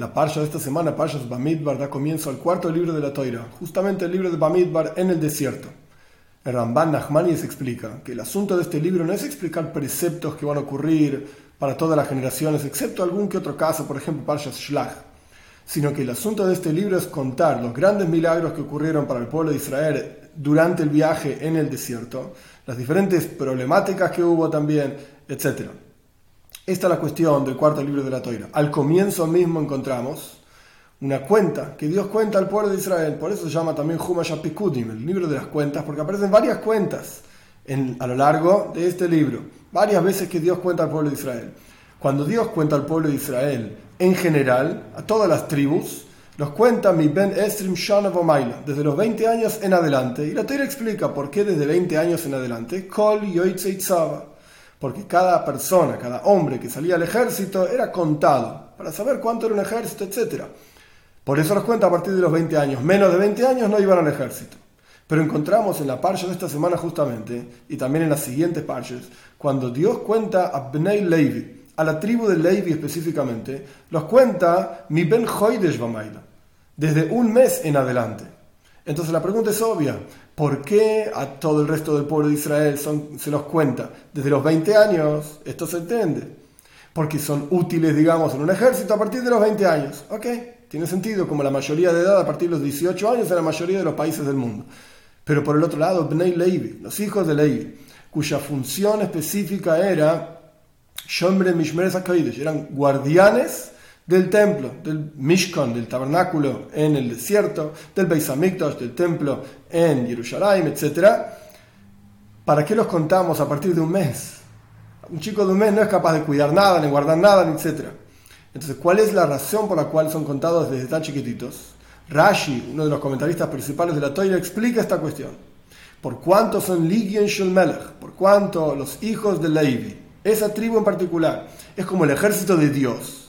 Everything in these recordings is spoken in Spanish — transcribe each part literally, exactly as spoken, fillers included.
La parsha de esta semana, Parshas Bamidbar, da comienzo al cuarto libro de la Toira, justamente el libro de Bamidbar en el desierto. El Ramban Nachmanides explica que el asunto de este libro no es explicar preceptos que van a ocurrir para todas las generaciones, excepto algún que otro caso, por ejemplo Parshas Shlach, sino que el asunto de este libro es contar los grandes milagros que ocurrieron para el pueblo de Israel durante el viaje en el desierto, las diferentes problemáticas que hubo también, etcétera. Esta es la cuestión del cuarto libro de la Toira. Al comienzo mismo encontramos una cuenta que Dios cuenta al pueblo de Israel. Por eso se llama también Humash HaPikudim, el libro de las cuentas, porque aparecen varias cuentas en, a lo largo de este libro. Varias veces que Dios cuenta al pueblo de Israel. Cuando Dios cuenta al pueblo de Israel en general, a todas las tribus, los cuenta mi ben Esrim Shana Vomaila, desde los veinte años en adelante. Y la Toira explica por qué desde veinte años en adelante. Kol Yoitzei Tzava. Porque cada persona, cada hombre que salía al ejército era contado para saber cuánto era un ejército, etcétera. Por eso los cuenta a partir de los veinte años. Menos de veinte años no iban al ejército. Pero encontramos en la parsha de esta semana justamente, y también en las siguientes parshas, cuando Dios cuenta a Bnei Levi, a la tribu de Levi específicamente, los cuenta mi ben Chodesh Vamaila, desde un mes en adelante. Entonces la pregunta es obvia. ¿Por qué a todo el resto del pueblo de Israel son, se los cuenta desde los veinte años? Esto se entiende. Porque son útiles, digamos, en un ejército a partir de los veinte años. Ok, tiene sentido, como la mayoría de edad a partir de los dieciocho años en la mayoría de los países del mundo. Pero por el otro lado, Bnei Levi, los hijos de Levi, cuya función específica era Shomre Mishmeres HaKodesh, eran guardianes del templo, del Mishkan, del tabernáculo en el desierto, del Beis Hamikdash, del templo en Jerusalén, etcétera. ¿Para qué los contamos a partir de un mes? Un chico de un mes no es capaz de cuidar nada, ni guardar nada, etcétera. Entonces, ¿cuál es la razón por la cual son contados desde tan chiquititos? Rashi, uno de los comentaristas principales de la Toira, explica esta cuestión. ¿Por cuánto son Ligion Shel Melech? ¿Por cuánto los hijos de Levi? Esa tribu en particular es como el ejército de Dios.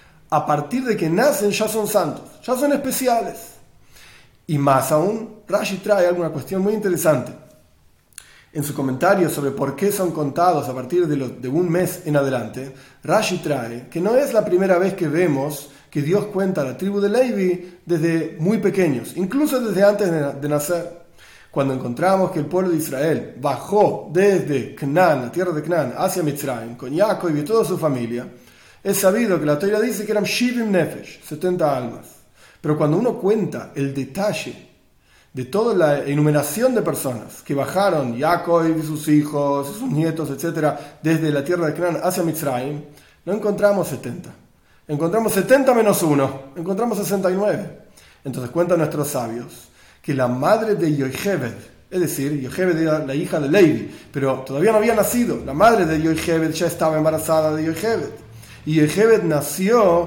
A partir de que nacen ya son santos, ya son especiales. Y más aún, Rashi trae alguna cuestión muy interesante. En su comentario sobre por qué son contados a partir de, los, de un mes en adelante, Rashi trae que no es la primera vez que vemos que Dios cuenta a la tribu de Levi desde muy pequeños, incluso desde antes de, de nacer. Cuando encontramos que el pueblo de Israel bajó desde Canaán, la tierra de Canaán, hacia Mitzrayim, con Jacob y toda su familia, es sabido que la Toira dice que eran Shivim Nefesh, setenta almas. Pero cuando uno cuenta el detalle de toda la enumeración de personas que bajaron, Jacob y sus hijos, sus nietos, etcétera, desde la tierra de Canaán hacia Mitzrayim, no encontramos setenta. Encontramos setenta menos uno, encontramos sesenta y nueve. Entonces cuentan nuestros sabios que la madre de Yocheved, es decir, Yocheved era la hija de Levi, pero todavía no había nacido. La madre de Yocheved ya estaba embarazada de Yocheved. Y Yocheved nació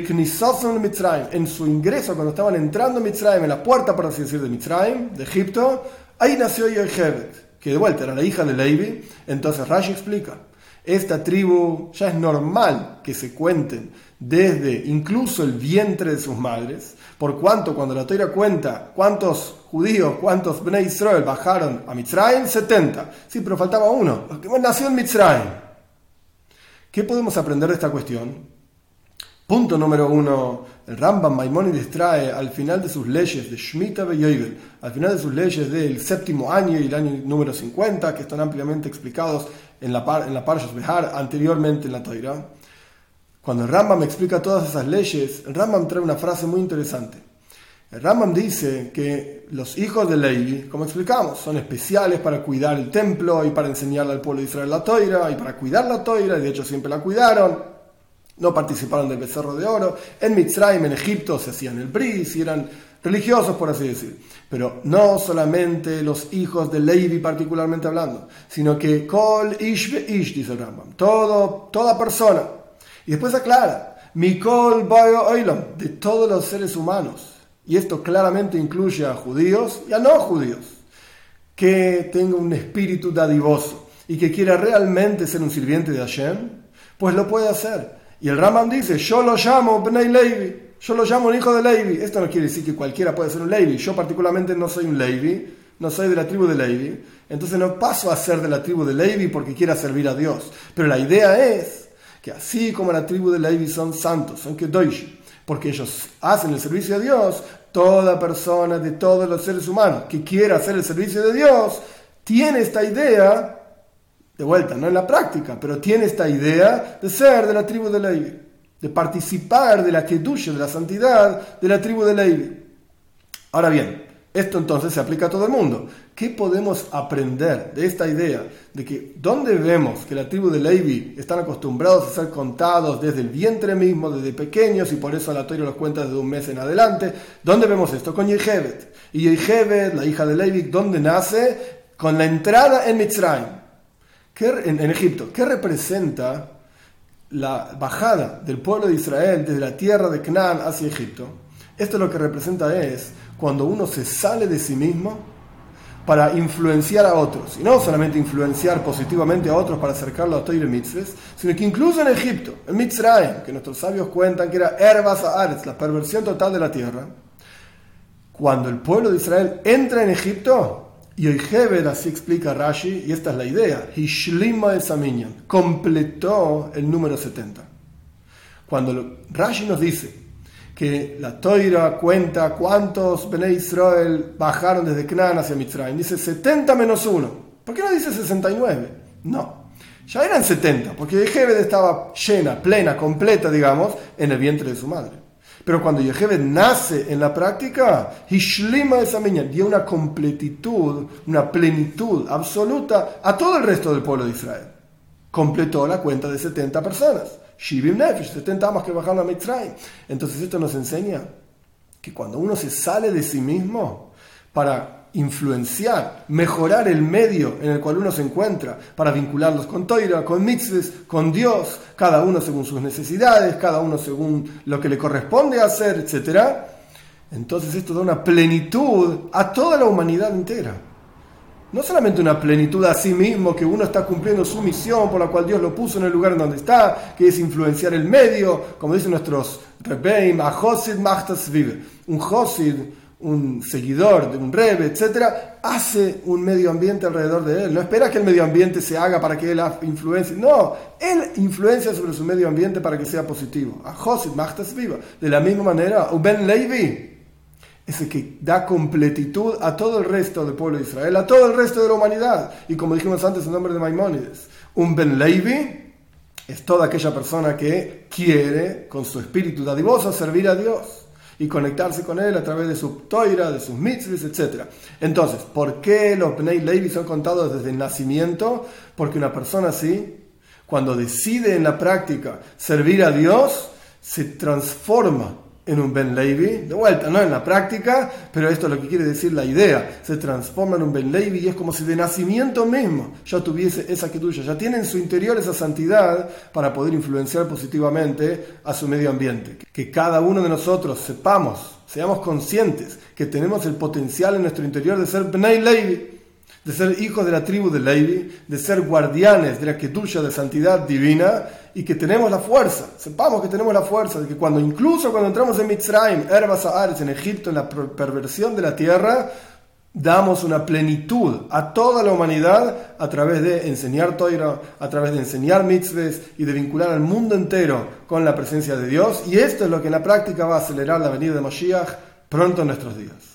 en su ingreso, cuando estaban entrando a Mitzrayim, en la puerta, por así decir, de Mitzrayim, de Egipto, ahí nació Yocheved, que de vuelta era la hija de Levi. Entonces Rashi explica, esta tribu ya es normal que se cuenten desde incluso el vientre de sus madres, por cuanto cuando la Toira cuenta cuántos judíos, cuántos Bnei Israel bajaron a Mitzrayim, setenta. Sí, pero faltaba uno, que nació en Mitzrayim. ¿Qué podemos aprender de esta cuestión? Punto número uno, el Rambam Maimónides trae al final de sus leyes de Shemitah ve Yovel, al final de sus leyes del séptimo año y el año número cincuenta, que están ampliamente explicados en la, par, en la Parshas Behar, anteriormente en la Toira. Cuando el Rambam explica todas esas leyes, el Rambam trae una frase muy interesante. El Rambam dice que los hijos de Levi, como explicamos, son especiales para cuidar el templo y para enseñarle al pueblo de Israel la Toira y para cuidar la Toira, y de hecho siempre la cuidaron. No participaron del becerro de oro. En Mitzrayim, en Egipto, se hacían el bris y eran religiosos, por así decir. Pero no solamente los hijos de Levi particularmente hablando, sino que Kol Ish Ve Ish, dice el Rambam, todo, toda persona. Y después aclara, Mikol Bayo Oilam, de todos los seres humanos. Y esto claramente incluye a judíos y a no judíos, que tenga un espíritu dadivoso y que quiera realmente ser un sirviente de Hashem, pues lo puede hacer. Y el Rambam dice, yo lo llamo Bnei Levi, yo lo llamo un hijo de Levi. Esto no quiere decir que cualquiera puede ser un Levi. Yo particularmente no soy un Levi, no soy de la tribu de Levi, entonces no paso a ser de la tribu de Levi porque quiera servir a Dios. Pero la idea es que así como la tribu de Levi son santos, son kedoshim, porque ellos hacen el servicio a Dios. Toda persona de todos los seres humanos que quiera hacer el servicio de Dios tiene esta idea, de vuelta, no en la práctica, pero tiene esta idea de ser de la tribu de Levi, de participar de la kedusha, de la santidad de la tribu de Levi. Ahora bien, esto entonces se aplica a todo el mundo. ¿Qué podemos aprender de esta idea de que donde vemos que la tribu de Levi están acostumbrados a ser contados desde el vientre mismo, desde pequeños, y por eso la Torá los cuenta desde un mes en adelante? ¿Dónde vemos esto? Con Yochebed. Y Yochebed, la hija de Levi, ¿dónde nace? Con la entrada en Mitzrayim, ¿Qué, en, en Egipto. ¿Qué representa la bajada del pueblo de Israel desde la tierra de Canaán hacia Egipto? Esto lo que representa es cuando uno se sale de sí mismo para influenciar a otros, y no solamente influenciar positivamente a otros para acercarlo a Torah y mitzvahs, sino que incluso en Egipto, en Mitzrayim, que nuestros sabios cuentan que era Erbas Haaretz, la perversión total de la tierra, cuando el pueblo de Israel entra en Egipto, y Yochebed, así explica Rashi, y esta es la idea, Hishlima es Aminyan, completó el número setenta. Cuando Rashi nos dice que la Torá cuenta cuántos Bnei Israel bajaron desde Canaán hacia Mitzrayim, dice setenta menos uno. ¿Por qué no dice sesenta y nueve? No, ya eran setenta, porque Yochebed estaba llena, plena, completa, digamos, en el vientre de su madre. Pero cuando Yochebed nace en la práctica, Hishlima esa miña dio una completitud, una plenitud absoluta a todo el resto del pueblo de Israel. Completó la cuenta de setenta personas. Shivim Nefesh, setenta amas que bajaron a Mitzrayim. Entonces esto nos enseña que cuando uno se sale de sí mismo para influenciar, mejorar el medio en el cual uno se encuentra, para vincularlos con Torah, con mitzvahs, con Dios, cada uno según sus necesidades, cada uno según lo que le corresponde hacer, etcétera. Entonces esto da una plenitud a toda la humanidad entera. No solamente una plenitud a sí mismo, que uno está cumpliendo su misión por la cual Dios lo puso en el lugar en donde está, que es influenciar el medio, como dicen nuestros Rebbeim, a Josid Machtas Vive. Un Josid, un seguidor de un Rebbe, etcétera, hace un medio ambiente alrededor de él. No espera que el medio ambiente se haga para que él influencie. No, él influencia sobre su medio ambiente para que sea positivo. A Josid Machtas Vive. De la misma manera, Ben Levi es el que da completitud a todo el resto del pueblo de Israel, a todo el resto de la humanidad. Y como dijimos antes en nombre de Maimónides, un Ben Levi es toda aquella persona que quiere, con su espíritu dadivoso, servir a Dios y conectarse con Él a través de su toira, de sus mitzvahs, etcétera. Entonces, ¿por qué los Bnei Levi son contados desde el nacimiento? Porque una persona así, cuando decide en la práctica servir a Dios, se transforma en un Ben Levi, de vuelta, no en la práctica, pero esto es lo que quiere decir la idea, se transforma en un Ben Levi y es como si de nacimiento mismo ya tuviese esa kedusha, ya tiene en su interior esa santidad para poder influenciar positivamente a su medio ambiente. Que cada uno de nosotros sepamos, seamos conscientes que tenemos el potencial en nuestro interior de ser Bnei Levi, de ser hijos de la tribu de Levi, de ser guardianes de la kedusha de santidad divina, y que tenemos la fuerza, sepamos que tenemos la fuerza de que cuando, incluso cuando entramos en Mitzrayim, Erbas Haaretz, en Egipto, en la perversión de la tierra, damos una plenitud a toda la humanidad a través de enseñar Torah, a través de enseñar mitzvahs y de vincular al mundo entero con la presencia de Dios, y esto es lo que en la práctica va a acelerar la venida de Mashiach pronto en nuestros días.